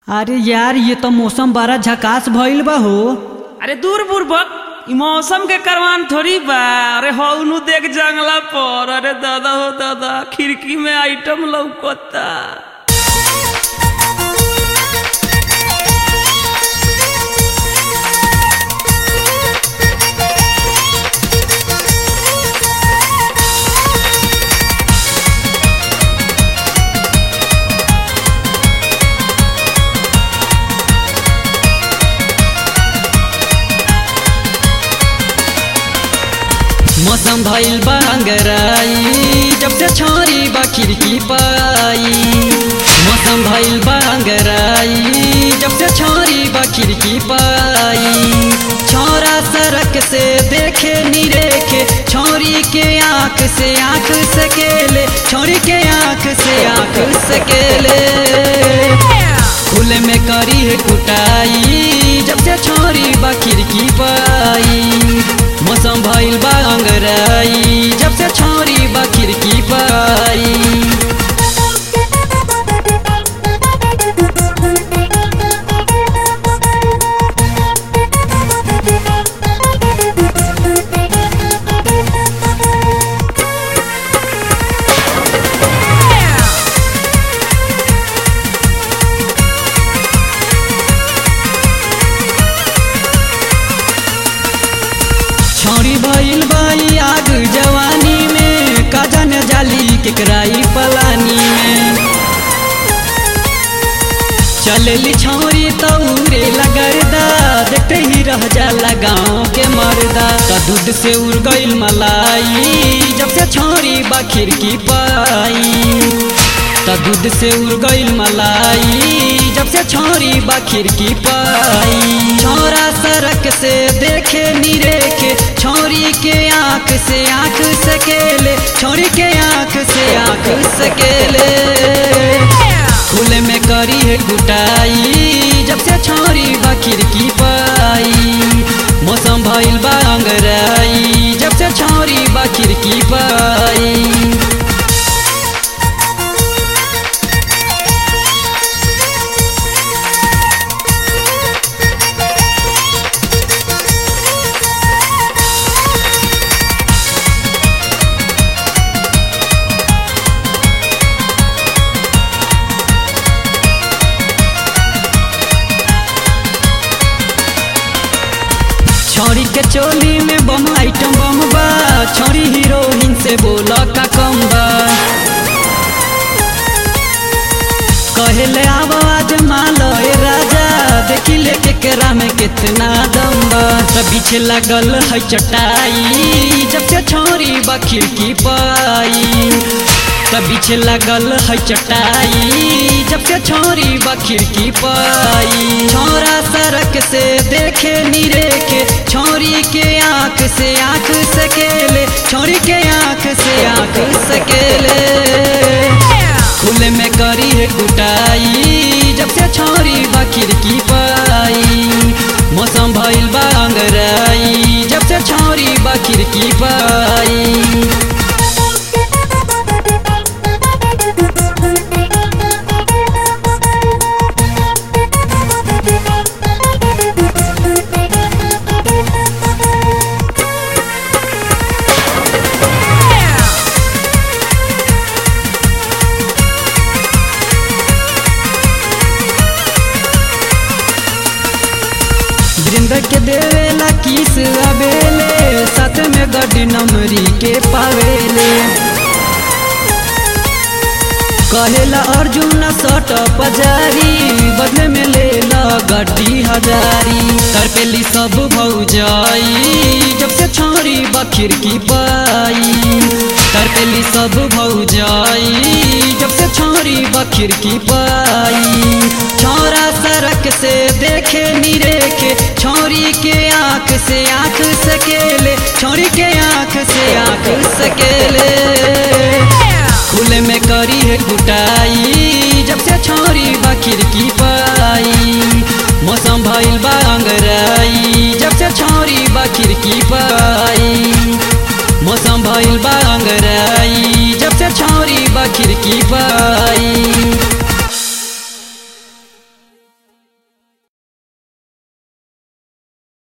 अरे यार ये तो मौसम बड़ा झकास भइल बा हो। अरे दूर बुर्बक मौसम के करवान थोड़ी बा। अरे हौनु देख जंगला पर। अरे दादा हो दादा खिड़की में आइटम लौकता। मौसम भइल बा अंगराई जब से छोरी बा खिड़की पाई। मौसम भइल बा अंगराई जब से छोरी बा खिड़की पाई। छोरा सड़क से देखे निरेखे छोरी के आँख से आँख सकेले। छोरी के आँख से आँख सकेले। खुले में करी है कुटाई जब से छोरी बा खिड़की पाई। मौसम भइल बा अंगराई जब से छोरी बा खिड़की पाई। छोरी भइल बाई आग जवानी में काजन जाली के कराई पलानी में। चलेली छोरी तौरे लगरदा देखते ही रह जाला गाँव के मर्दा। तो दूध से उड़ गइल मलाई जब से छोरी बा खिड़की पाई। तो दूध से उड़ गइल मलाई जब से छोरी बा खिड़की पाई। छोरा सड़क से देखे निरेखे छोरी के आँख से आँख सकेले। छोरी के आँख से आँख सकेले। खुले में करी है कुटाई जब से छोरी बा खिड़की पाई। मौसम भइल बा अंगराई जब से छोरी बा खिड़की पाई। छोरी के चोली में बम आइटम बम बा। छोरी हीरोइन से बोला का कम बा। कहले आव आज मालो ए राजा देखी लेके केरा में कितना दम बा। तो पीछे लगल है चटाई जब से छोरी बा खिड़की पाई। तो पीछे लगल है चटाई जब से छोरी बा खिड़की पाई। छोरा सड़क से देखे निरेखे छोरी के आँख से आँख सकेले। छोरी के आँख से आँख सकेले। खुले में करी है कुटाई जब से छोरी बा खिड़की पाई। मौसम भइल बा अंगराई जब से छोरी बा खिड़की पाई। वृंद के देवेला किस आवेले साथ में गड्डी नमरी के पावेले। कहेला अर्जुन सट पजारी बदले में लेला गड्डी हजारी। तरपेली सब भौजाई जब से छोरी बा खिड़की पाई। तरपेली सब भौजाई जब से छोरी बा खिड़की पाई। छोरा सड़क से देखे निरेखे छोरी के आँख से आँख सकेले। छोरी के आँख से आँख सकेले। खुले में करी है कुटाई जब से छोरी बा खिड़की पाई। मौसम भइल बा अंगराई जब से छोरी बा खिड़की पाई। मौसम भइल बा अंगराई जब से छोरी बा खिड़की पाई।